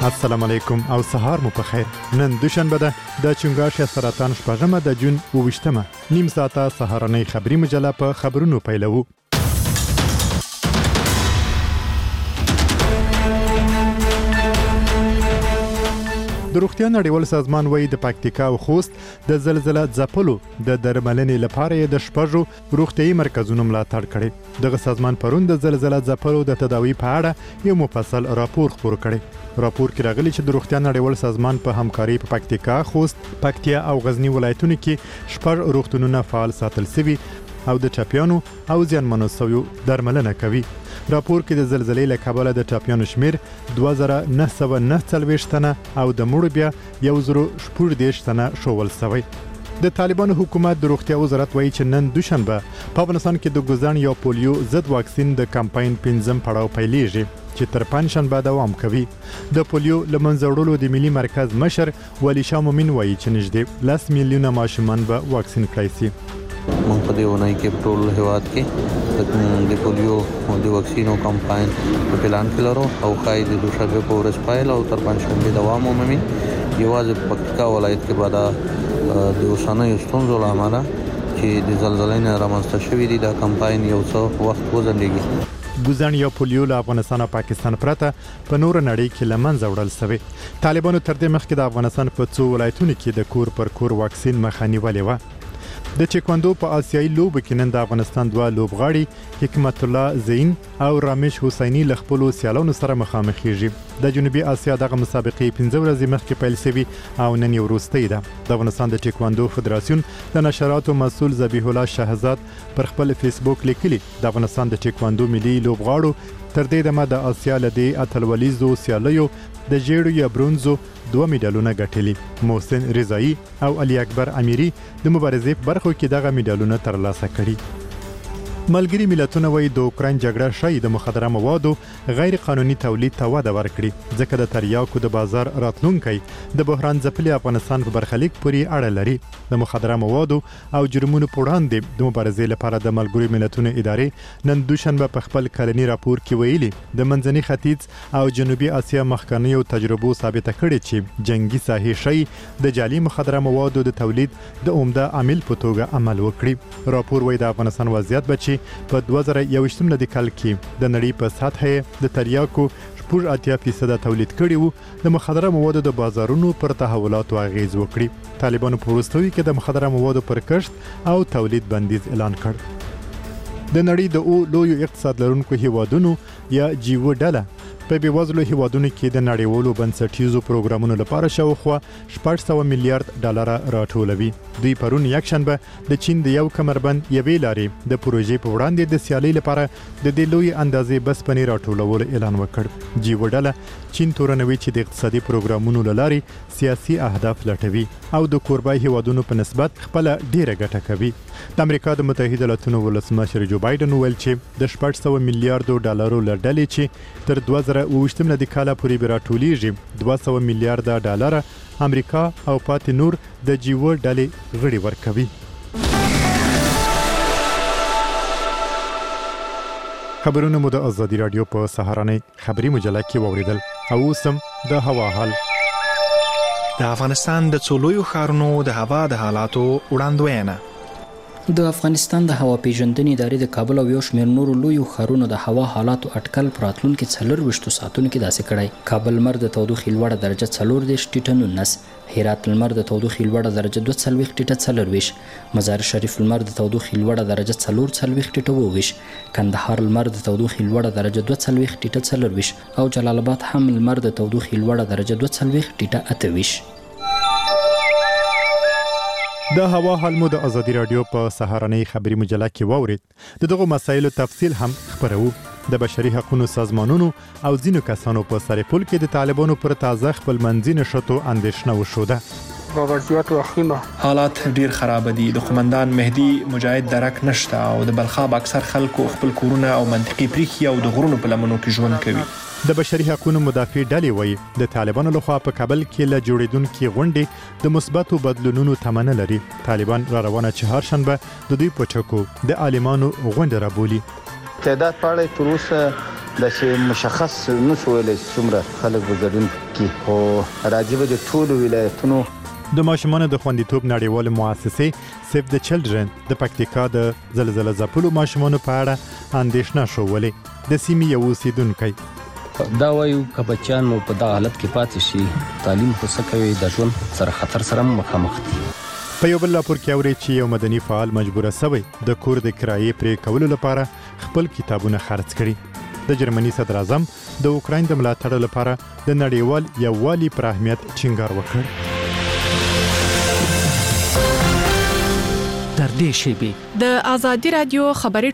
السلام علیکم او سهار مو په خیر. نن دوشنبه ده د چنګاښ سرطان شپږمه د جون 28مه. نیم ساعته سهارنۍ خبري مجله په خبرونو پیلوو. د روغتیا نړیوال سازمان وایي د پکتیکا او خوست د زلزلې ځپلو د درملنې لپاره د شپږو روغتیايي مرکزونو ملاتړ کړي. دغه سازمان پرون د زلزلې ځپلو د تداوی په اړه یو مفصل راپور خپور کړي. راپور کې راغلي چې د روغتیا نړیوال سازمان په همکاري په پکتیکا، خوست، پکتیا او غزنی ولایتونو کې شپږ روغتونونه فعال ساتل شوي او د ټاپیانو او زیانمنو شویو درملنه کوي. راپور کې د زلزلې له کبله د ټاپیانو شمیر 2949 تنه او د مړو بیا 1014 تنه شوول شوی. د طالبانو حکومت د روغتیا وزارت وایي چې نن دوشنبه په افغانستان کې د ګوزن یا پولیو ضد واکسین د کمپاین 5م پړاو پیلېږي چې تر پنځشنبه دوام کوي. د پولیو لمنځه وړلو د ملي مرکز مشر ولی شاه مومن وایي چې نږدې 10 میلیونه ماشومان به واکسین کړي شي. موږ په دې ونای کې ټول هیواد کې د پولیو او د واکسینو کمپاین په پلان کې لرو او خای د دوشنبه په ورځ پایل او تر پنځشنبه دوام ومومي. یوازې په پکتیکا ولایت کې بعد د اوسنۍ ستونزو لامل چې د زلزلې نه رامنځته شوې دي دا کمپاین یو څه وخت وځنډېږي. ګوزن یا پولیو له افغانستان او پاکستان پرته په نور نړۍ کې لمنځه وړل شوی. طالبانو تر دې مخکې د افغانستان په څو ولایتونو کې د کور پر کور واکسین مخه نیولې و. د چیکواندو په آسیایي لوبو کې نن د افغانستان دوه لوبغاړي حکمت الله زین او رامیش حسینی له خپلو سیالانو سره مخامخېږي. د جنوبي اسیا دغه مسابقې 15 ورځې مخکې پیل شوي او نن یې وروستۍ ده. د افغانستان د چیکواندو فدراسیون د نشراتو مسؤل ذبیح الله شهزاد پر خپل فیسبوک لیکلي د افغانستان د چیکواندو ملي لوبغاړو تر دې دمه د آسیا لدی اتلولیزو سیالیو د جیړو یا برونزو 2 میډالونه ګټلي. محسن رضایی او علي اکبر امیری د مبارزې په برخو کې دغه میډالونه ترلاسه کړي. ملګری ملتونه وایي د اوکراین جګړه شاید د مخدره موادو غیر قانوني تولید ته وده ورکړي ځکه د تریاکو د بازار راتلونکي د بحران ځپلي افغانستان په برخلیک پورې اړه لري. د مخدره موادو او جرمونو په وړاندې د مبارزې لپاره د ملګری ملتونو ادارې نن دوشنبه په خپل کلني راپور کې ویلي د منځني ختیځ او جنوبي اسیا مخکنیو تجربو ثابته کړې چې جنگي ساحې شي د جعلي مخدره موادو د تولید د عمده عامل په توګه عمل وکړي. راپور وایي د افغانستان وضعیت بچي په 2021 د کال کې د نړۍ په سطحه د تریاکو 80% تولید کړي وو. د مخدره موادو د بازارونو پر تحولاتو اغیز وکړي. طالبانو په وروستیو کې د مخدره موادو پر کښت او تولید بندیز اعلان کړ. د نړۍ د لویو اقتصاد لرونکو هیوادونو یا جیو ډله په بیوزلو هیوادونو کې د نړیوالو بنسټیزو پروګرامونو لپاره شاوخوا 600 میلیارډ ډالر راټولوي. دوی پرون یکشنبه د چین د یو کمربند یوې لارې د پروژې په وړاندې د سیالۍ لپاره د دې لوی اندازې بسپنې راټولولو اعلان وکړ. جیو ډله چین تورنوي چې د اقتصادي پروګرامونو لارې سیاسي اهداف لټوي او د کوربای هیوادونو په نسبت خپل ډیره ګټه کوي. د امریکا د متحده ایالاتونو ولسمشر جو بایدن ویل چې د 600 میلیارډ ډالرو لړډلې چې تر 2019 د کال پورې به راټولېږي 200 میلیارډ ډالر امریکا او پاتې نور د جیو ډلې غړي ورکوي. خبرونه مو د ازادي رادیو په سهارنۍ خبري مجله کې ووریدل او اوسم د هوا حال. د افغانستان د څولویو ښارونو د هوا د حالاتو وړاندوینه. د افغانستان د هوا پیژندنې ادارې د کابل او یو شمېر نورو لویو ښارونو د هوا حالاتو اټکل په راتلونکي 24 ساعتونو کې داسې کړی. کابل لمر د تودوخې لوړه درجه 14 ټیټه 19، هرات لمر د تودوخې لوړه درجه 42 ټیټه 24، مزار شریف لمر د تودوخې لوړه درجه 44 ټیټه 22، کندهار لمر د تودوخې لوړه درجه 42 ټیټه 24 او جلال آباد هم لمر د تودوخې لوړه درجه 42 ټیټه 28. د هوا حال مو د ازادي رادیو په سهارنۍ خبري مجله کې وورید. د دغه مسایلو تفصیل هم خبرو. د بشري حقوقو سازمانونو او ځینو کسانو په سرپل کې د طالبانو پر تازه خپل منځي نشټو اندېښنه وشوده. وضعیت واخیمه حالات ډیر خراب دي. د قومندان مهدي مجاهد درک نشته او د بلخاب اکثر خلکو خپل کورونه او منطقي پریخي او د غرونو په لمنو کې ژوند کوي. د بشري حقوقو مدافع ډلې وایي د طالبانو لخوا په کابل کې له جوړیدونکو غونډې د مثبتو بدلونونو تمنه لري. طالبان را روانه چهارشنبه د دوی په چکو د عالمانو غونډه را بولي. تعداد په اړه تر اوسه د چې مشخص نشو ویلی څومره خلک به ګډون کړي، خو راجع به د ټولو ولایتونو د ماشومانو د خوندیتوب نړیوال مؤسسې سیف د چلډرن د پکتیکا د زلزلې ځپلو ماشومانو په اړه اندېښنه شولې. د سیمې یو اوسیدونکی دا وایو که بچیان مو په دغه حالت کې پاتې شي تعلیم خو څه کوي د ژوند سره خطر سره مخامخ دي. په یو بل راپور کې اوري چې یو مدني فعال مجبور شوی د کور د کرایې پرې کولو لپاره خپل کتابونه خرڅ کړي. د جرمني صدر اعظم د اوکراین د ملاتړ لپاره د نړیوال یووالي پر اهمیت ټینګار وکړ. تر دې شیبې د آزادي رادیو خبري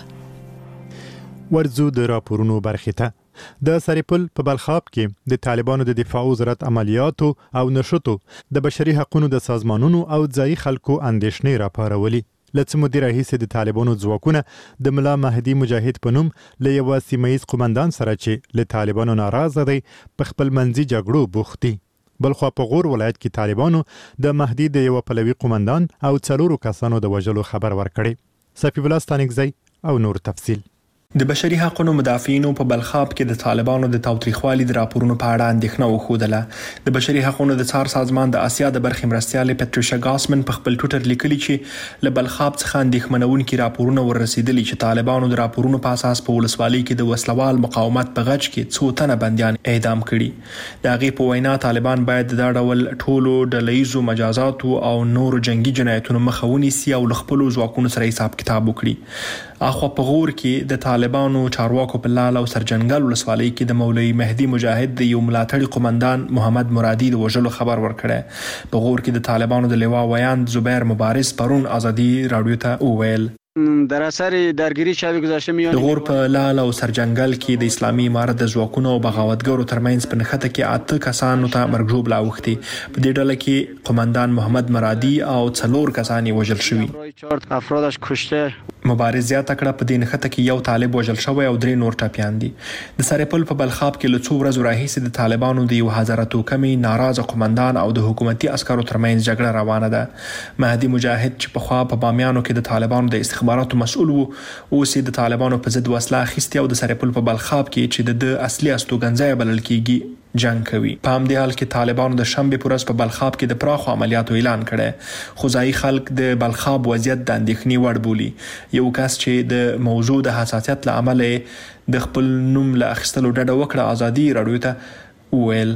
ټولګه ورزو د راپورونو برخې ته. د سریپل په بلخاب کې د طالبانو د دفاع وزارت عملیاتو او نشټو د بشري حقوقو د سازمانونو او ځایي خلکو اندېښنې راپارولې. لڅ مدیر رئیس د طالبانو ځواکونه د ملا مهدي مجاهد په نوم له یو سیمایي قومندان سره چې له طالبانو ناراضه دی په خپل منځي جګړو بوخت دي. بلخوا په غور ولایت کې طالبانو د مهدي د یو پلوي قومندان او 4 کسانو د وژلو خبر ورکړی. صفی الله ستانکزی او نور تفصیل. د بشري حقوقو مدافعینو په بلخاب کې د طالبانو د تاوتریخوالي د راپورونو په اړه اندېښنه وښودله. د بشري حقوقو د څار سازمان د آسیا د برخې مرستیالې پټریشا ګاسمن په خپل ټویټر لیکلي چې له بلخاب څخه اندېښمنونکي راپورونه ورسېدلي چې طالبانو د راپورونو په اساس په ولسوالۍ کې د وسلوال مقاومت په غچ کې 2 تنه بنديان اعدام کړي. د هغې په وینا طالبان باید دا ډول ټولو ډلهیزو مجازاتو او نورو جنگي جنایتونو مخه ونیسي او له خپلو ځواکونو سره حساب کتاب وکړي. اخو په غور کې د طالبانو چارواکو په لال او سرجنګل ولسوالۍ کې د مولوي مهدي مجاهد د یو ملاتړي قومندان محمد مرادي د وژلو خبر ورکړی. په غور کې د طالبانو د لوا ویاند زبیر مبارز پرون آزادي رادیو ته وویل در اثر درگیری شب گذشته میان د غور په لال او سرجنګل کې د اسلامي امارت د ځواکونو او بغاوتګرو ترمنځ په نښته کې 8 کسانو ته مرګ ژوبله اوښتي. په دې ډله کې قومندان محمد مرادي او 4 کسان وژل شوي. 4 افرادش کشته. مبارز زیاته کړه په دې نښته کې یو طالب وژل شوی او 3 نور ټپیان دي. د سریپل په بلخاب کې له 2 ورځې راهیسې د طالبانو د 1000 توکمي ناراضه قومندان او د حکومتي عسکرو ترمنځ جګړه روانه ده. مهدي مجاهد چې په خوا په بامیانو کې د طالبانو د استخباراتو مسؤل وو اوس د طالبانو په ضد وسله اخیستي او د سریپل په بلخاب کې چې د اصلي استوګنځای بلل کیږي جنگ کوي. په همدې حال کې طالبانو د شنبه پر ورځ په بلخاب کې د پراخو عملیاتو اعلان کړی. خو ځایي خلک د بلخاب وضعیت د اندېښنې وړ بولي. یو کس چې د موضوع د حساسیت له امله د خپل نوم له اخیستلو ډډه وکړه آزادي رادیو ته وویل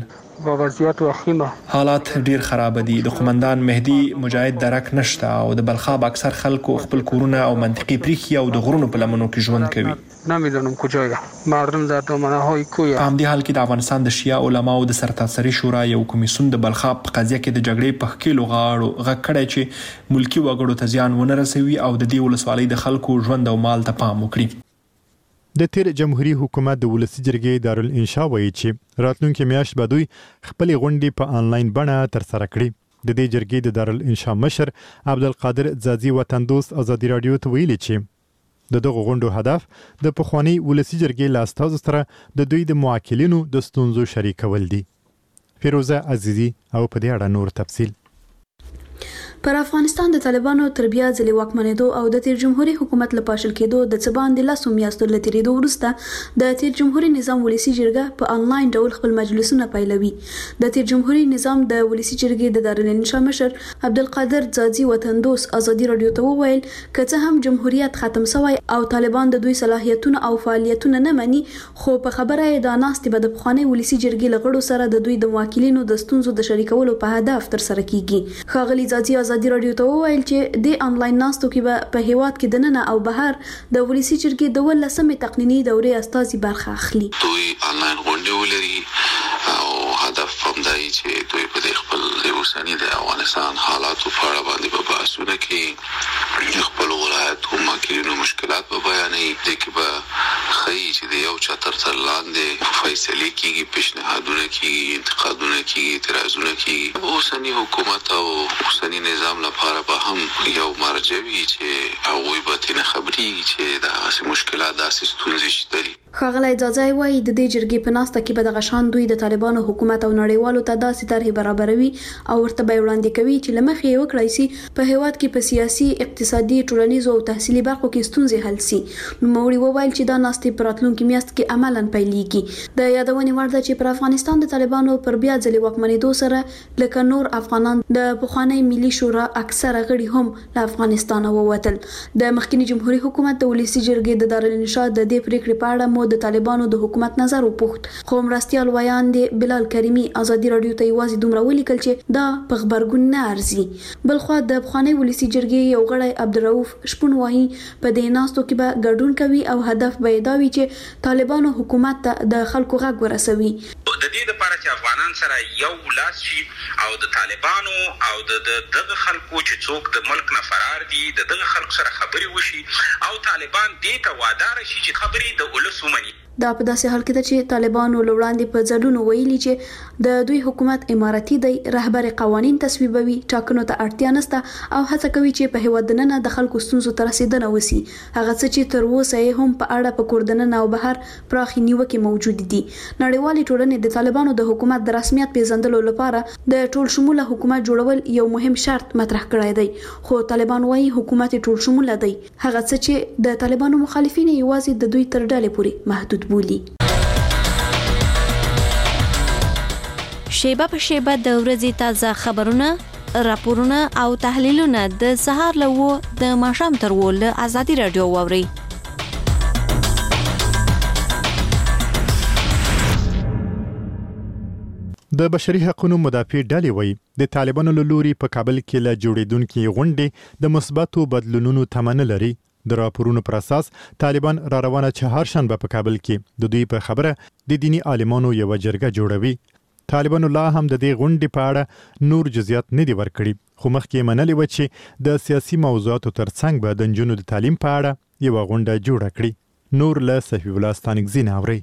حالات ډیر خراب دي. د قومندان مهدي مجاهد درک نشته او د بلخاب اکثر خلکو خپل کورونه او منطقي پریخي او د غرونو په لمنو کې ژوند کوي. نمیدونم کجای مردم در دامنه‌های کوی. په همدې حال کې د افغانستان د شیعه علماو د سرتاسري شورا یو کمیسیون د بلخاب په قضیه کې د جګړې په ښکیلو غاړو غږ کړی چې ملکی وګړو ته زیان ونه رسوي او د دې ولسوالۍ د خلکو ژوند او مال ته پام وکړي. د تیر جمهوریت حکومت د ولسی جرګې دارالانشا وایي چې راتلونکي میاشت به دوی خپل غونډې په انلاین بڼه تر سره کړي. د دې جرګې د دارالانشا مشر عبدالقادر زازي وطن دوست آزادي رادیو ته ویلي چې د دغه غونډو هدف د پخوانی ولسی جرګې له استازو سره د دوی د موکلینو د ستونزو شریکول دي. فیروزه عزیزی او په دې اړه نور تفصیل. پر افغانستان د طالبانو تر بیا ځلې واکمنېدو او د تیر جمهوریت حکومت له پاشل کېدو د څه باندې 10 میاشتو له تېرېدو وروسته د تیر جمهوریت نظام ولسی جرګه په انلاین ډول خپل مجلسونه پیلوي. د تیر جمهوریت نظام د ولسی جرګې د دارالانشا مشر عبدالقادر زازي وطن دوست آزادي رادیو ته وویل که څه هم جمهوریت ختم شوی او طالبان د دوی صلاحیتونه او فعالیتونه نه مني خو په خبره یې دا ناستې به د پخوانی ولسی جرګې له غړو سره د دوی د موکلینو د ستونزو د شریکولو په هدف تر سره کیږي. ښاغلي زازي آزادي رادیو ته وویل چې د انلاین ناستو کې به په هیواد کې دننه او بهر د ولسی جرګې د 18مې تقنینی دورې استازي برخه اخلي. دوی انلاین غونډې ولري او هدف هم دی چې دوی په خپل اوسنی د افغانستان حالاتو په اړه باندې په بحثونه کې خپل ولایت او ماکرینو مشکلات په بیانوي. د کې به خی چې د یو چتر تر لاندې فیصله کیږي، پیشنهادونه کیږي، انتقادونه کیږي، اعتراضونه کیږي. اوسنی حکومت او اوسنی نظام لپاره به هم یو مرجع وي چې هغوی به ترې خبرېږي چې داسې مشکلات داسې ستونزې شته دي. ښاغلی زازي وایي د دې جرګې په ناسته کې به دغه شان دوی د طالبانو حکومت او نړیوالو ته داسې طرحې برابروي او ورته به وړاندې کوي چې له مخې یې وکړای شي په هیواد کې په سیاسي، اقتصادي ټولنیزو او تحصیلي برخو کې ستونزې حل شي. نوموړي وویل چې دا ناستې په راتلونکي میاشت کې عملاً پیلېږي. د یادونې وړ ده چې پر افغانستان د طالبانو پر بیا ځلې واکمنېدو سره لکه نور افغانان د پخوانی ملي شورا اکثره غړي هم له افغانستان ووتل. د مخکنی جمهوریت حکومت د ولسی جرګې د دارالانشا د دې پریکړې په اړه مو د طالبانو د حکومت نظر وپوښت، خو مرستيال ویان دي بلال کریمی ازادي رادیو ته یوازې دومره ولیکل چې دا په خبرګون نه ارزي. بلخو د بخوانی ولسی جرګې یو غړی عبدالرؤف شپون وایي په دې ناستو کې به ګډون کوي او هدف به دا وي چې طالبانو حکومت ته د خلکو غږ ورسوي. د دې لپاره چې افغانان سره یو لاس شي او د طالبانو او دغه خلکو چې څوک د ملک نه فرار دي دغه خلکو سره خبري وشي او طالبان دې ته وادار شي چې خبري د ولس ومني. دا په داسې حال کې ده چې طالبانو لوړاندې په ځلونو ویلي چې د دوی حکومت اماراتي دی، رهبر قوانين تصویبوي، ټاکنو ته اړتیا نشته او هڅه کوي چې په هیواد دننه د خلکو ستونزو ته رسیدنه وسی. هغه څه چې تر اوسه هم په اړه په کوردننه او بهر پراخي نیوکې موجود دي. نړیوالې ټولنې د طالبانو د حکومت د رسمیت پیژندلو لپاره د ټول شموله حکومت جوړول یو مهم شرط مطرح کړی دی، خو طالبان وايي حکومت ټول شموله دی. هغه څه چې د طالبانو مخالفین یوازې د دوی تر ډلې پورې محدود بولي. شیبه په شیبه د ورځې تازه خبرونه، راپورونه او تحلیلونه د سهار له د ماښام تر له ازادي رادیو واوري. د بشري حقوقو مدافع ډلې وایي د طالبانو له لوري په کابل کې له جوړیدونکو غونډې د مثبتو بدلونونو تمنه لري. د راپورونو پر اساس طالبان را روانه چهارشنبه په کابل کې د دوی په خبره د دینی عالمانو یو جرګه جوړوي. طالبانو لا هم د دې غونډې په اړه نور جزئیات نه دي ورکړي، خو مخکې منلي و چې د سیاسي موضوعاتو ترڅنګ به د نجونو د تعلیم په اړه یو غونډه جوړه کړي. نور له صفی الله ستانګزین اوري.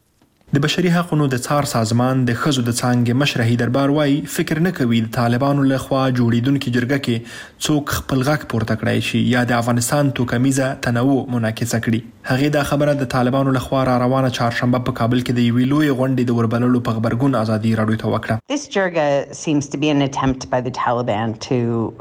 د بشري حقوقو د څار سازمان د خزو د څانګې مشر هیدربار وایي فکر نه کوي د طالبانو له خوا جوړیدونکو جرګه کې څوک خپل غږ پورته کړی شي یا د افغانستان توکمیزه تنوع منعکس کړي. هغه دا خبره د طالبانو له خوا را روانه چهارشنبه په کابل کې د یوې لوی غونډې د وربللو په خبرګون ازادي رادیو ته وکړه. This جرګه seems to be an attempt by the Taliban to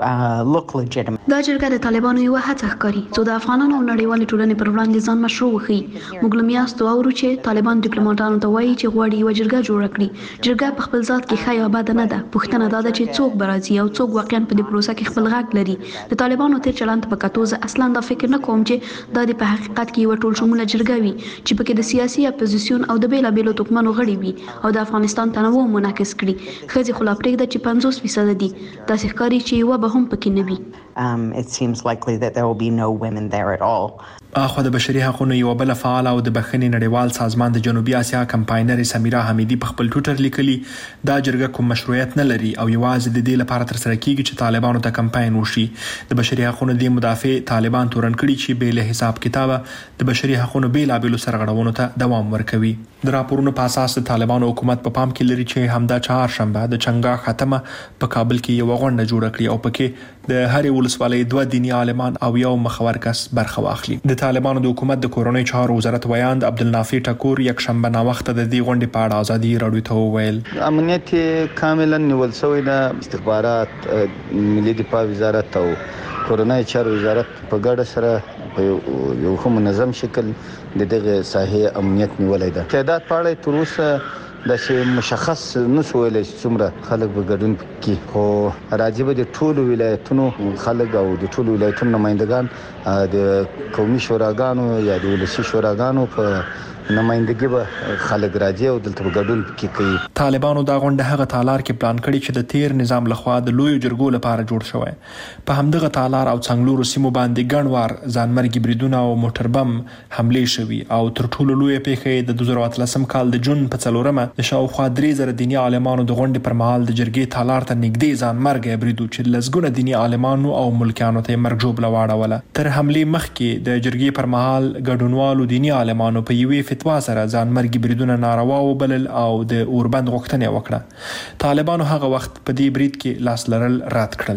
look legitimate. دا جرګه د طالبانو یو هڅه ښکاري چې د افغانانو او نړیوالې ټولنې پر وړاندې ځان مشروع وښيي. موږ له میاشتو اورو چې طالبان ډیپلوماټانو ته وایي چې غواړي یو جرګه جوړه کړي. جرګه په خپل ذات کې ښه یا بد نه ده. پوښتنه دا ده چې څوک برازي او څوک واقعا په دې پروسه کې خپل غږ لري. د طالبانو تیر چلند په کتو زه اصلا دا فکر نه کوم چې دا د په حقیقت کې یو ټول شموله جرګه وي چې پکې د سیاسي اپوزیسیون او د بیلابیلو توکمنو غړي وي او د افغانستان تنوع منعکس کړي. خځې خو لا پرېږده چې 50% دي، داسې ښکاري چې یوه به هم پکې نه وي. It seems likely that there will be no women there at all. اخو د بشري حقوقو یو بل فعال او د بخښنې نړیوال سازمان د جنوبي اسیا کمپاینر سمیرا حمیدی په خپل ټویټر لیکلي دا جرګه کوم مشروعیت نه لري او یوازې د دې لپاره تر سره کیږي چې طالبانو ته کمپاین وشي. د بشري حقوقو د مدافع طالبان تورن کړي چې به له حساب کتابه د بشري حقوقو بیلابیلو سرغړونو ته دوام ورکوي. د راپورونو په اساس د طالبانو حکومت په پام کې لري چې همدا چهارشنبه د چنګا ختمه په کابل کې یو غونډه جوړه کړي او پکې د هرې ولسوالۍ 2 دینی عالمان او یو مخور کس برخه واخلي. د طالبانو د حکومت د کورونی چارو وزارت ویاند عبدالنافع ټکور یک شنبه نا وخت د دې غونډې په اړه ازادي رادیو ته وویل امنیت کاملا نیول شوی د استخبارات ملي دفاع وزارت او کورونی چارو وزارت په ګډه سره په یو هم منظم شکل دغه ساحې امنیت نیولای ده. تعداد په اړه تر اوسه د مشخص نشو ویلای څومره خلک به ګډون کوي، خو راځي به د ټولو ولایتونو خلک او د ټولو ولایتونو نمائندگان د قومي شوراګانو یا د ولسي شوراګانو په نمائندګي به خلک راځي او دلته ګډون کوي. طالبانو دا غونډه هغه تالار کې پلان کړي چې د تیر نظام لخوا د لوی جرګو لپاره جوړ شوی. په همدغه تالار او څنګلورو سیمو باندې ګڼوار ځانمرګي بریدونه او موټر بم حمله شوي او تر ټولو لوی پیښه د 2013 کال د جون په 4مه د شاوخوا 3000 دینی عالمانو د غونډې پر مهال د جرګې تالار ته نږدې ځانمرګي بریدو چې لزګونه دینی عالمانو او ملکانو ته مرګ جوړ لواړوله. تر حمله مخکې د جرګې پر مهال ګډونوالو دینی عالمانو په یوې فتوا سره ځانمرګي بریدونه ناروا وبلل او د اوربند غوښتنه وکړه. طالبانو هغه وخت په دې برید کې لاس لرل رد کړل.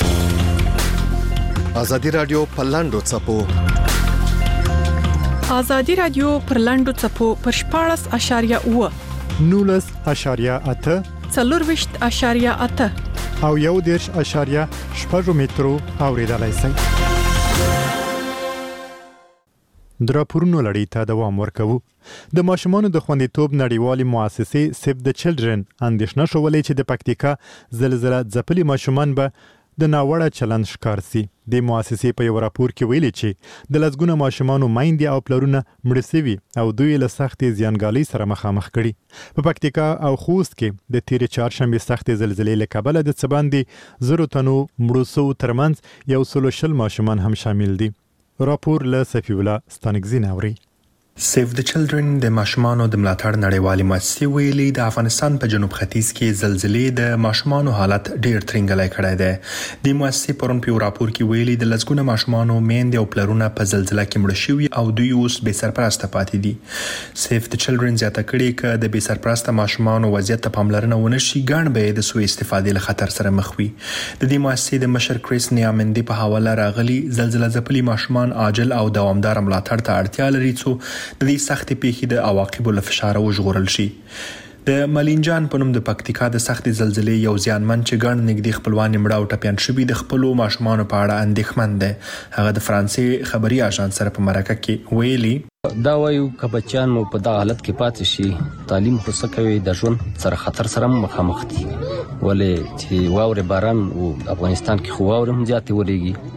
ازادي رادیو په لاندو چپو ازادي رادیو پر لاندو چپو پر 14.8 19.8 40.8 او 1.8 مترو اوریدلای شئ. د راپورونو لړۍ ته دوام ورکوو. د ماشومانو د خوندیتوب نړیوالې مؤسسې سیف د چلډرن اندېښنه شولې چې د پکتیکا زلزله ځپلي ماشومان به د ناوړه چلند ښکار سي. د مؤسسې په یو راپور کې ویلي چې د لسګونه ماشومانو میندې او پلرونه مړه سوي او دوی له سختې زیانګالۍ سره مخامخ کړي. په پکتیکا او خوست کې د تیرې چهارشنبې سختې زلزلې له کبله د څه باندې 100 تنو مړو سوو ترمنځ 120 ماشومان هم شامل دي. راپور له صفی الله ستانکزی ناوري. سیف د چلډرن د ماشومانو د ملاتړ نړیوالې مؤسسې ویلي د افغانستان په جنوب ختیځ کې زلزلې د ماشومانو حالت ډیر ترنګلی کړی دی. د مؤسسې پرون په راپور کې ویلي د لسګونه ماشومانو میندې او پلرونه په زلزله کې مړه شوي او دوی اوس بې سرپرسته پاتې دي. سیف د چلډرن زیاته کړې چې د بې سرپرسته ماشومانو وضعیت ته پاملرنه ونه شي ګڼ به د سوء استفادې له خطر سره مخ وي. د دې مؤسسې د مشر کریس نیامندي په حواله راغلي زلزله ځپلي ماشومان عاجل او دوامدار ملاتړ ته اړتیا لري څو د دې سختې پیښې د عواقبو له فشاره وژغورل شي. د ملینجان په نوم د پکتیکا د سختې زلزلې یو زیانمن چې ګڼ نږدې خپلوان مړه او ټپیان شوي د خپلو ماشومانو په اړه اندېښمن دی. هغه د فرانسې خبري اژانس سره په مرکه کې ویلي دا وایو که بچیان مو په دغه حالت کې پاتې شي تعلیم خو څه کوي د ژوند سره خطر سره مخامخ دي. ولې چې واورې باران افغانستان کې خو واورې هم زیاتې ورېږي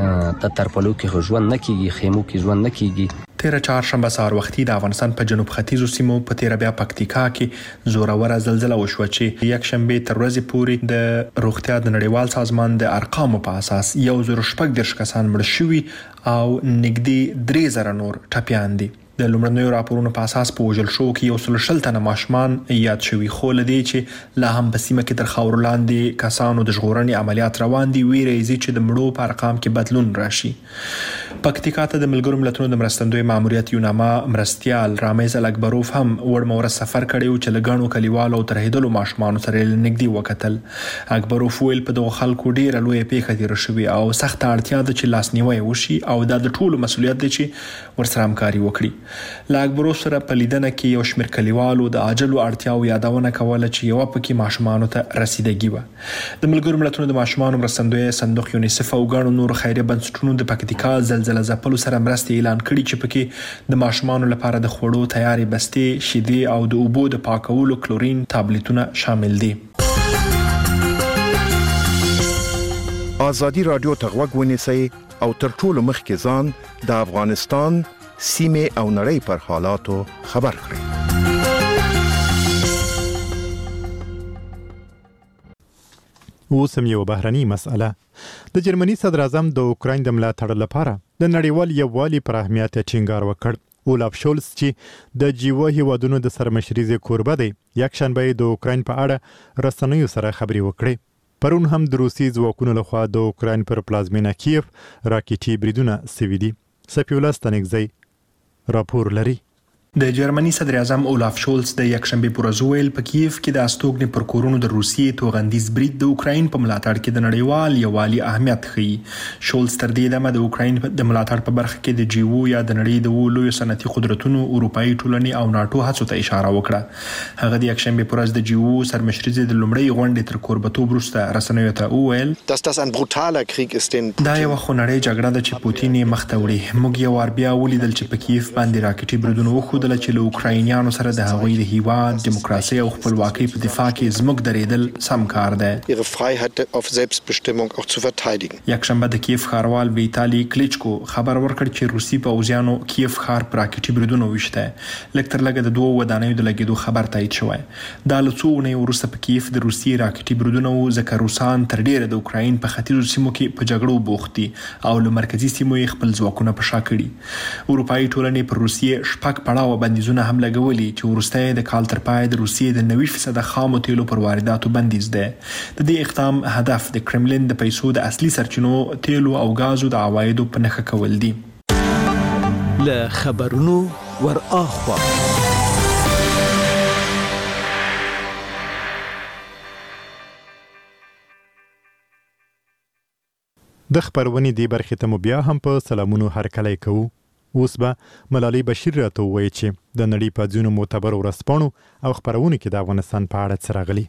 ته ترپلو کې ژوند نه کیږي خیمو کې ژوند نه کیږي. تیره چهارشنبه سهار وختي د افغانستان په جنوب ختیځو سیمو په تیره بیا پکتیکا کې زوروره زلزله وشوه چې یک شنبه تر ورځې پورې د روغتیا د نړیوال سازمان د ارقامو په اساس 114 کسان مړه شوي او نږدې 3000 نور ټپیان دي. د لومړنیو راپورونو په اساس په وژل شو کې 130 تنه ماشومان یاد شوي خو لدی چې لا هم په سیمه کې تر خاورو لاندې کسانو د ژغورنې عملیات روان دي ویره یې چې د مړو په ارقام کې بدلون راشي. پکتیکا ته د ملګرو ملتونو د مرستندوی ماموریت یوناما مرستیال رامیز الاکبروف هم وړموره سفر کړی چې لګانو کلیوالو او ترهیدلو ماشومان سره نږدې وکتل. اکبروف ویل په دغه خلکو ډیره لوی پیښه تیر شوې او سخت اړتیا ده چې لاسنیوي وشي او د ټولو مسولیت دی چې ورسره همکاري وکړي. لا اکبروف سره په لیدنه کې یو شمېر کلیوالو د عاجلو اړتیاو یادونه کوله چې یو پکې ماشومانو ته رسیدګي و. د ملګرو ملتونو د ماشومانو مرستندوی صندوق یونیسف او ګڼو نور خیریه بنسټونو د پکتیکا زلزله ځپلو سره مرستې اعلان کړي چې پکې د ماشومانو لپاره د خوړو تیارې بستې، شیدې او د اوبو د پاکولو کلورین ټابلیټونه شامل دي. ازادي رادیو ته غوږ ونیسئ او تر ټولو مخکې ځان د افغانستان سیمه او نړۍ پر حالاتو خبر کړئ. اوس هم یو بهرني مسأله. د جرمني صدر اعظم د اوکراین د ملاتړ لپاره د نړیوال یووالي پر اهمیت ټینګار وکړ. اولاف شولز چې د جیو هیوادونو د سرمشرۍ کوربه دی یک شنبه د اوکراین په اړه رسنیو سره خبري وکړي. پرون هم د روسي ځواکونو لخوا د اوکراین پر پلازمینه کیف راکټي بریدونه سوي دي. صفی الله ستانکزی راپور لري. د جرمني صدر اعظم اولاف شولز د یکشنبه پر ورځ ویل په کیف کې د استوګنې پر کورونو د روسیې توغندیز برید د اوکراین په ملاتړ کې د نړیوال یووالي اهمیت ښيي. شولز تر دې دمه د اوکراین د ملاتړ په برخه کې د جیو یا د نړۍ د لویو صنعتي قدرتونو اروپאי ټولنې او ناتو هڅو ته اشاره وکړه. هغه د یکشنبه پر ورځ د جیو سرمشرۍ د لومړۍ غونډې تر کوربتوب وروسته رسنیو ته وویل دا یو خونړی جګړه ده چې پوتین یې مخ ته وړي. موږ یو وار بیا ولیدل چې په کیف باندې راکټي بریدونه وښودل چې له اوکراینیانو سره د هغوی د هیواد دیموکراسي او خپلواکۍ په دفاع کې زموږ درېدل سم کار دی. یکشنبه د کیف ښاروال ویتالي کلیچکو خبر ورکړ چې روسي پوځیانو کیف ښار پر راکټي بریدونه وشته. لږ تر لږه د 2 ودانیو د لګېدو خبر تایید شوی. دا له څو اونیو وروسته په کیف د روسي راکټي بریدونه وو ځکه روسان تر ډیره د اوکراین په ختیځو سیمو کې په جګړو بوخت دي او له مرکزي سیمو یې خپل ځواکونه په شا کړي. اروپאי ټولنې پر روسیې شپږ پړاوه بندیزونه هم لګولي چې وروسته د کال تر پای د روسیې د 90% خامو تیلو پر وارداتو بندیز ده. د دې اقدام هدف د کرملین د پیسو د اصلي سرچینو تیلو او غازو د عوایدو په نښه کول دي. له خبرونو ور اخوا د خبرونې دی برخې ته مو بیا هم په سلامونو هرکلی کوو. اوس به ملالۍ بشیر راته ووایي چې د نړۍ په ځینو معتبرو ورځپاڼو او خپرونو کې د افغانستان په اړه څه راغلي.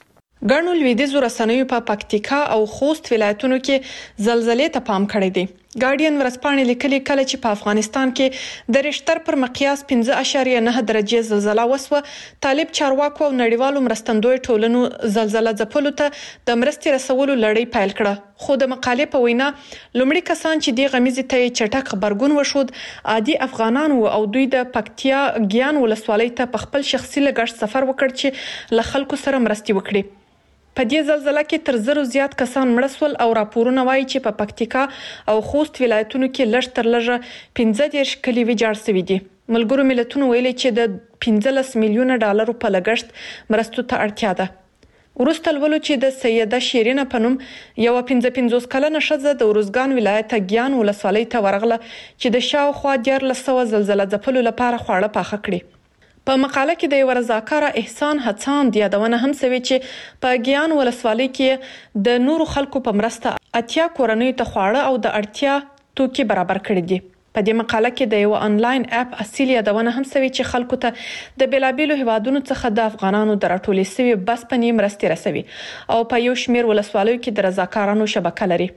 ګڼو لویدیځو رسنیو په پکتیکا او خوست ولایتونو کې زلزلې ته پام کړی دی. ګارډین ورځپاڼې لیکلي کله چې په افغانستان کې د ریشتر پر مقیاس 5.9 درجه زلزلہ وسوه، طالب چارواکو او نړیوالو مرستندوی ټولنو زلزلہ ځپلو ته د مرستې رسولو لړۍ پیل کړه. خو د مقالې په وینا لومړی کسان چې د غمیزې ته چټک خبرګون وشود عادي افغانان او دوی د پکتیا ګیان ولسوالۍ ته په خپل شخصي لګښت سفر وکړ چې له خلکو سره مرستې وکړي. په دې زلزلہ کې تر 100 زیات کسان مړ شول او راپورونه وایي چې په پکتیکا او خوست ولایتونو کې لږ تر لږه 15 کلي ویجاړ شوي دي. ملګرو ملتونو ویلي چې د 15 میلیونه ډالرو په لګښت مرستو ته اړتیا ده. وروسته لولو چې د سیده شیرینه په نوم یو 55 کلنه ښځه د ارزګان ولایت ګیان ولسوالۍ ته ورغله چې د شاوخوا 1400 زلزلہ ځپلو لپاره خواړه پاخه کړي. په مقاله کې د یو رضاکاره احسان هڅاند یادونه هم شوې چې په ګیان ولسوالۍ کې د نورو خلکو په مرسته 80 کورنیو ته خواړه او د اړتیا توکي برابر کړي دي. په دې مقاله کې د یو انلاین اپ اصلي یادونه هم شوې چې خلکو ته د بیلابیلو هیوادونو څخه د افغانانو د راټولې شوی بس پنی مرستې رسوي او په یو شمیر ولسوالیو کې د رضاکارانو شبکه لري.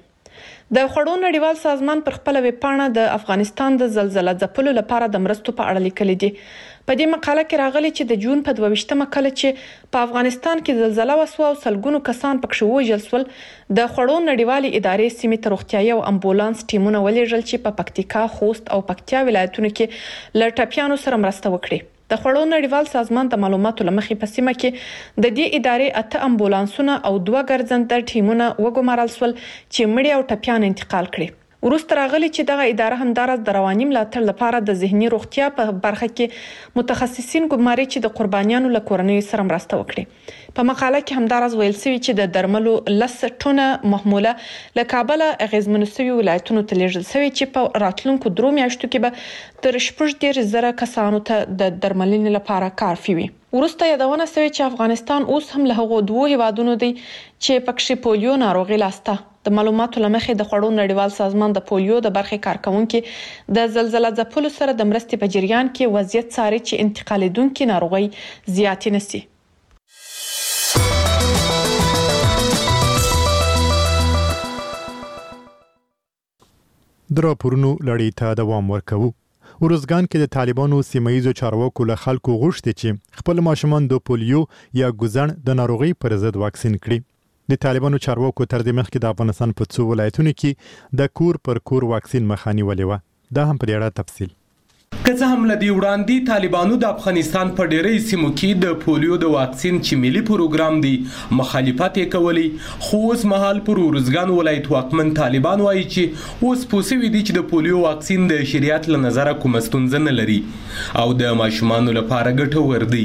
د خوړو نړیوال سازمان پر خپل ویب پاڼه د افغانستان د زلزلہ ځپلو لپاره د مرستو په اړه لیکلي دي. په دې مقاله کې راغلي چې د جون په 22مه کله چې په افغانستان کې زلزلہ وسوه او سلګونو کسان پکښ وژل شول، د خوړو نړیوالې ادارې سیمې ته روغتیايي او امبولانس ټیمونه ولېږل چې په پکتیکا، خوست او پکتیا ولایتونو کې له ټپیانو سره مرسته وکړي. د خوړو نړیوال سازمان د معلوماتو لمخې په سیمه کې د دې ادارې 8 امبولانسونه او 2 ګرځنده ټیمونه وګمارل شول چې مړي او ټپیان انتقال کړي. وروسته راغلي چې دغه اداره همدارس د رواني ملاتړ لپاره د ذهني روغتیا په برخه کې متخصصین ګماري چې د قربانیانو له کورنیو سره مرسته وکړي. په مقاله کې همدارس ویل شوی چې د درملو 10 ټنه محموله له کابل اغیزمن شوی ولایتونو ته لیږل شوی چې په راتلونکو 3 میاشتو کې به تر 14,000 کسانو ته د درملنې لپاره کافي وي. وروسته یادونه شوی چې افغانستان اوس هم له هغو 2 هیوادونو دی چې پکښې پولیو ناروغي لاسته. د معلوماتو لمخې د خوړو نړیوال سازمان د پولیو د برخې کارکونکو د زلزلہ ځپلو سره د مرستې په جریان کې وضعیت څاري چې انتقالېدونکې ناروغي زیاتې نشي. د راپورونو لړۍ ته دوام ورکوو. ارزګان کې د طالبانو سیمایي چارواکو له خلکو غوښتي چې خپل ماشومان د پولیو یا ګوزن د ناروغي پر ضد واکسین کړي. د طالبانو چارواکو تر دې مخکې د افغانستان په څو ولایتونو کې د کور پر کور واکسین مخاني ولې و. دا هم پر اړه تفصیل. که څه هم لدی وړاندې طالبانو د افغانستان په ډېری سیمو کې د پولیو د واکسین چې ملي پروګرام دی مخالفت یې کولی، خو اوس مهال پر ارزګان ولایت واکمن طالبان وایي چې اوس پوسوي دي چې د پولیو واکسین د شریعت له نظره کوم ستونزه نه لري او د ماشومانو لپاره ګټور دی.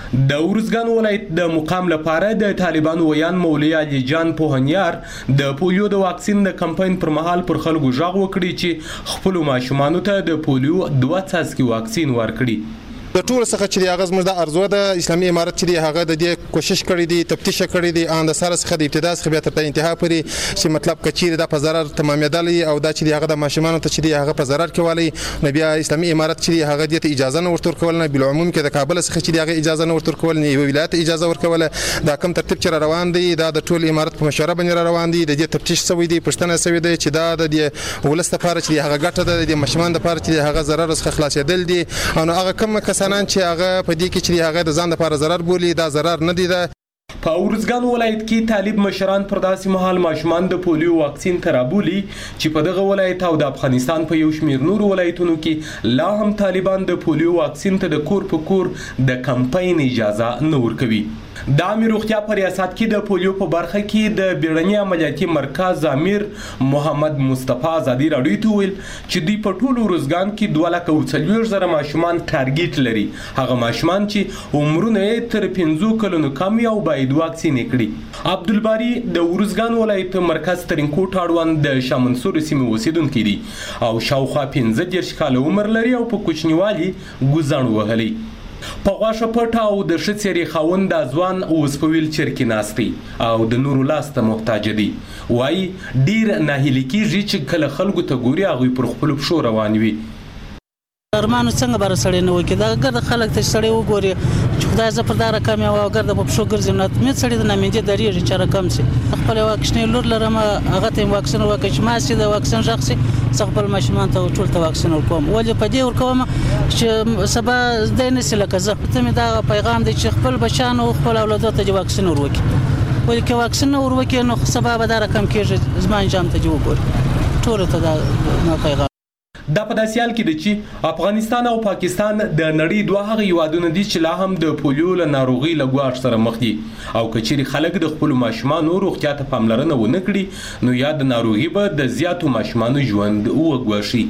د ارزګان ولایت د مقام لپاره د طالبانو ویان مولوی علي جان پوهنیار د پولیو د واکسین د کمپاین پر مهال پر خلکو ژغ وکړي چې خپل ماشومانو ته د پولیو 2 څاڅکي واکسین ورکړي. د ټول څخه چې هغه زموږ د ارزو د اسلامي امارت چې هغه د دې کوشش کړی دی، تفتیش کړی دی ان د سره څخه د ابتدا څخه بیا تر انتها پورې چې مطلب کچیر د په ضرر تمامېدل او دا چې هغه د ماشومانو ته چې هغه په ضرر کې والی نو بیا اسلامي امارت چې هغه د اجازه نه ورتور کول، نه بل عموم کې د کابل څخه چې هغه اجازه نه ورتور کول، نه ولایت اجازه ورکول. دا کم ترتیب چې روان دی دا د ټول امارت په مشوره باندې روان دی. د دې تفتیش شوی دی، پښتنه شوی دی چې دا د ولست لپاره چې هغه ګټه ده، د ماشومان لپاره چې هغه ضرر څخه خلاصېدل دي. او هغه کم کسانان چې هغه په دې کې چې هغه د ځان لپاره ضرر بولي، دا ضرر نه دی. په ارزګان ولایت کې طالب مشران پر داسې مهال ماشومان د پولیو واکسین ترابولي چې په دغه ولایت او د افغانستان په یو شمیر نور ولایتونو کې لا هم طالبان د پولیو واکسین ته د کور په کور د کمپاین اجازه نه ورکوي. د عامه روغتیا په ریاست کې د پولیو په برخه کې د بیړني عملیاتي مرکز امیر محمد مصطفی ازادي راډیو ته ویل چې دوی په ټول ارزګان کې 2,40,000 ماشومان ټارګټ لري، هغه ماشومان چې عمرونه تر 15 کلونو کم او باید واکسین کړي. عبدالباری د ارزګان ولایت مرکز ترینکوټ اړوند د شاه منصور سیمې اوسیدونکی دی او شاوخوا 15 کاله عمر لري او په کوچنیوالي ګوزن وهلی. په غواشه پټه او د ښه څېرې خاوند د ځوان اوس په ویلچر کې ناست دی او د نورو لاس ته محتاج دی. وایي ډېر ناهیلي کېږي چې کله خلکو ته ګوري هغوی پر خپلو پښو روان وي. ارمانو څنګه بار سړی نه وکړي دا ګرد خلک ته سړی وګوري چې خدای زه پر دا رقم یو ګرد په پښو ګرځم نه مې سړی د نامیندې درېږي چې رقم سي خپل واکسین لور لرم هغه ته واکسین وکړي چې ما سي د واکسین شخصي خپل ماشومان ته ټول ته واکسین ورکوم ولې په دې ورکوم چې سبا زده نه سي لکه زه ته مې دا پیغام دی چې خپل بچان او خپل اولاد ته واکسین ورکړي ولې که واکسین ورکړي نو سبا به دا رقم کېږي زما انجام ته وګوري ټول ته دا پیغام دا په داسې حال کې دی چې افغانستان او پاکستان د نړۍ دوه هغه هیوادونه دي چې لا هم د پولیو له ناروغۍ له ګواښ سره مخ دي او که چیرې خلک د خپلو ماشومانو روغتیا ته پاملرنه ونه کړي نو یا د ناروغي به د زیاتو ماشومانو ژوند وګواښي.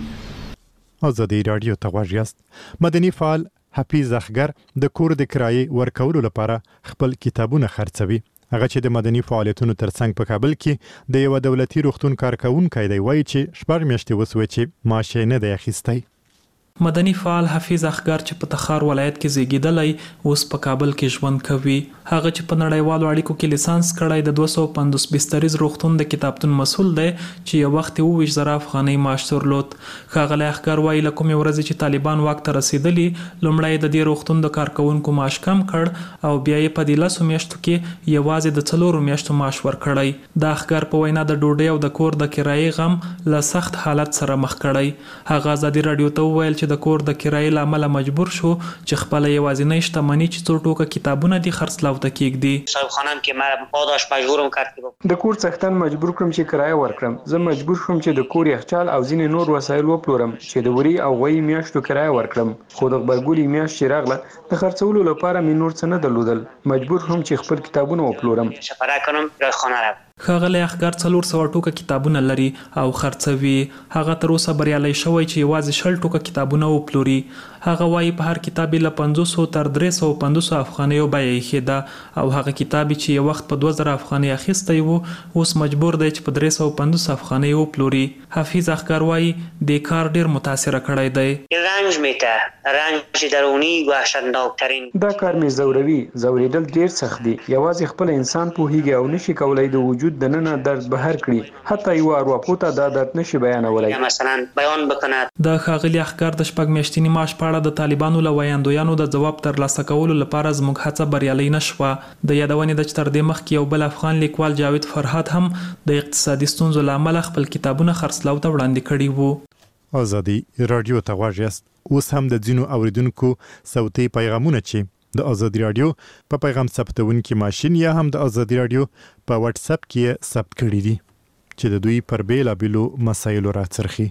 ازادي راډیو ته غوږ یاست. مدني فعال حفیظ اخگر د کور د کرایې ورکولو لپاره خپل کتابونه خرڅوي. هغه چې د مدني فعالیتونو ترڅنګ په کابل کې د یو دولتي روغتون کارکونکو دی وایي چې شپږ میاشتې وسوي چې معاش نه دی اخیستی. مدني فعال حفیظ اخگر چې په تخار ولایت کې زیږیدلی اوس په کابل کې ژوند کوي. هغه چې په نړیوالو اړیکو کې لیسانس کړی د 250 بستریز روغتون د کتابتون مسؤل دی چې یو وخت 20,000 افغانۍ معاش درلود. ښاغلی اخگر وایي له کومې ورځې چې طالبان واک ته رسېدلي لومړی د دې روغتون د کارکونکو معاش کم کړ او بیا یې په 10 میاشتو کې یوازې د 4 میاشتو معاش ورکړی. د اخگر په وینا د ډوډۍ او د کور د کرایې غم له سخت حالت سره مخ کړی. هغه ازادي راډیو ته وویل چې د کور د کرایې له امله مجبور شو چې خپل یوازینۍ شتمني چې څو ټوکه کتابونه دي خرڅلاو ته کېږدي. صاحبخانم کې ما پاداش مجبورم کرد د کور څښتن مجبور کړم چې کرایه ورکړم. زه مجبور شوم چې د کور یخچال او ځینې نور وسایل وپلورم چې د وری او غوي میاشتو کرایه ورکړم. خو د غبرګولي میاشت چې راغله د خرڅولو لپاره مې نور څه نه درلودل. مجبور شوم چې خپل کتابونه وپلورم. سفر کنم را خانه را ښاغلی اخگر 400 ټوکه کتابونه لري او خرڅوي. هغه تر اوسه بریالی شوی چې یوازې 60 ټوکه کتابونه وپلوري. هغه وایي په هر کتاب له 500 تر 350 افغانیو بیه یې ده او هغه کتاب چې یو وخت په 2000 افغانۍ اخیستی وو اوس مجبور دی چې په 350 افغانۍ وپلوري. حفیظ اخگر وایي د کار ډیر متاثره کړی دی. رنج میته رنج درونی وحشتناکترین دا کار مې زوروي. زوریدل ډیر سخت دی. یوازې خپل انسان پوهیږي او نشي کولای د وجود د نن درد بهر کړي. حتی یو ارواپو ته دا درد نشي بیانولای. مثلا بیان بکنه. د ښاغلي اخگر د شپږ میاشتني معاش په اړه د طالبانو له ویاندویانو د ځواب ترلاسه کولو لپاره زموږ هڅه بریالۍ نه شوه. د یادونې ده چې تر دې مخکې یو بل افغان لیکوال جاوید فرهاد هم د اقتصادي ستونزو له امله خپل کتابونه خرڅلاو ته وړاندې کړي وو. ازادي راډیو ته غوږ یاست. اوس هم د ځینو اوریدونکو صوتي پیغامونه چې د ازادي راډیو په پیغام ثبتونکي ماشين یا هم د ازادي راډیو په واتس اپ کې ثبت کړي دي چې د دوی پر بیلابېلو مسایلو راڅرخي.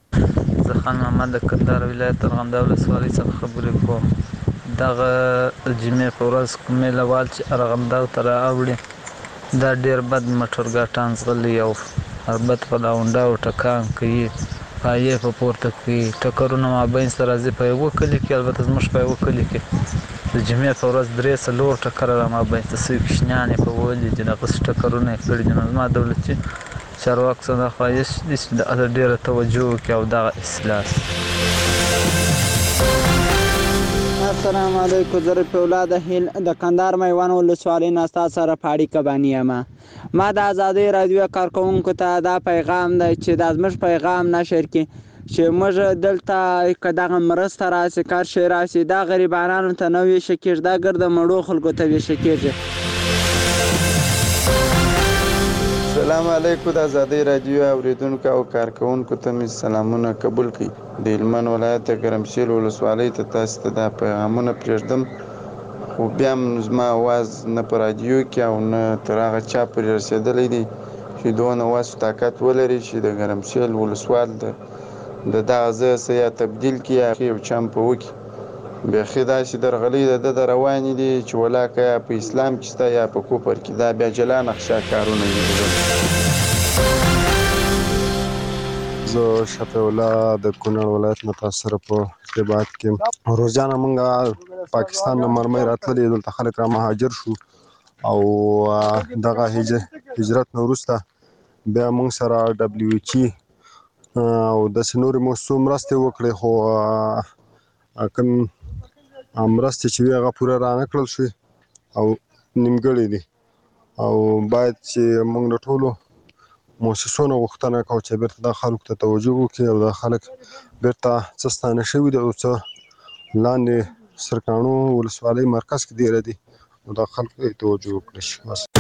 زه خان محمد د کندهار ولایت ارغنداو ولسوالۍ څخه خبرې کوم. دغه جمعې په ورځ کومې لوال چې ارغنداو ته راوړي دا ډېر بد موټر ګاټان ځغلي او البته په لاونډاو ټکان کوي پایې په پورته کوي. ټکرونه مابین سره راځي په یوه کلي کې. البته زموږ په یوه کلي کې د جمعې په ورځ 3-4 ټکره را مابین ته سوي کوچنیانې په وولي چې دغسې ټکرونه یې کړي دي. نو زما دولتي چارواکو څخه دا خواهش دي چې د ډېره توجه وکړي او دغه اصلاح شي. السلام علیکم. زه رفیع الله د هیل د کندهار میوان ولسوالۍ نه ستاسو سره په اړیکه باندې یم. ما د ازادۍ راډیو کارکوونکو ته دا پیغام دی چې دا زموږ پیغام نشر کړي چې موږ دلته که دغه مرسته راسي کار شی راسي دا غریبانانو ته نه ویشه کېږي. دا ګرده مړو خلکو ته ویشه کېږي. السلام علیکم. د ازادۍ راډیو اوریدونکو او کارکوونکو ته مې سلامونه قبول کړئ. د هلمند ولایت ګرمسیر ولسوالۍ ته تاسو ته دا پیغامونه پرېږدم خو بیا هم زما اواز نه په راډیو کې او نه تر هغه چا پورې رسېدلی دی چې دونه وس طاقت ولري چې د ګرمسیر ولسوال د دغه ځای څه یا تبدیل کړي یا یو چمپ وکړي. بیخي داسې درغلۍ د روانې دي چې ولاکه یا په اسلام کې شته یا په کفر کې. دا بیا جلا نقشه کارونه دي. زه شفیع الله د کونړ ولایت نه تاسو سره په ارتباط کې. روزانه موږ پاکستان نه مرمۍ راتللې دلته خلک را مهاجر شو او دغه هجرت نه وروسته بیا موږ سره WH او داسې نورې موسسو مرستې وکړې خو کوم مرستې چې وي هغه پوره رانه کړل شوې او نیمګړې دي او باید چې موږ د ټولو موسسو نه غوښتنه کوو چې بیرته دا خلکو ته توجه وکړي او دا خلک بیرته څه ستانه شوي دي او څه لاندې سرکاڼو ولسوالۍ مرکز کې ډېره دي نو دا خلکو ته توجه وکړي شي.